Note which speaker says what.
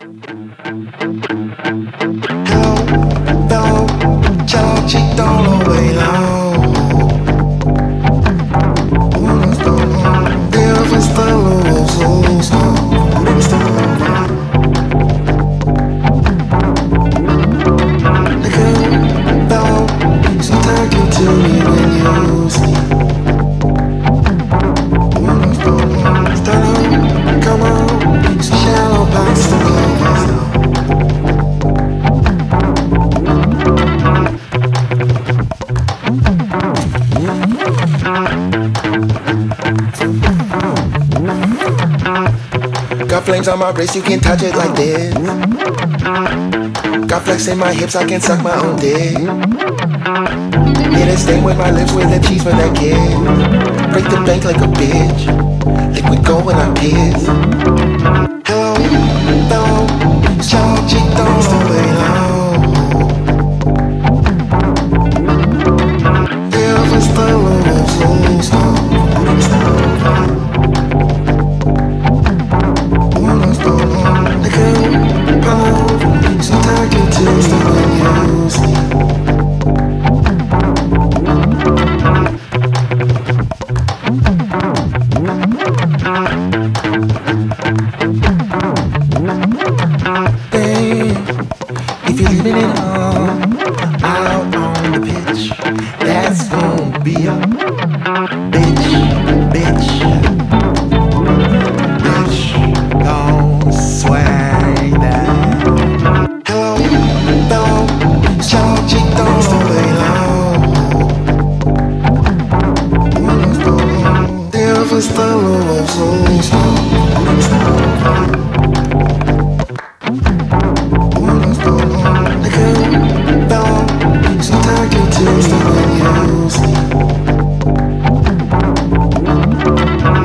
Speaker 1: Hello, ciao, cheeked all the way long. Devo starlo so talking to me when you sleep. Come on, so shallow past the love. Got flames on my wrist, you can touch it like this. Got flex in my hips, I can suck my own dick. Hit a stain with my lips with a cheese for that kid. Break the bank like a bitch. Liquid gold when I piss. Hello,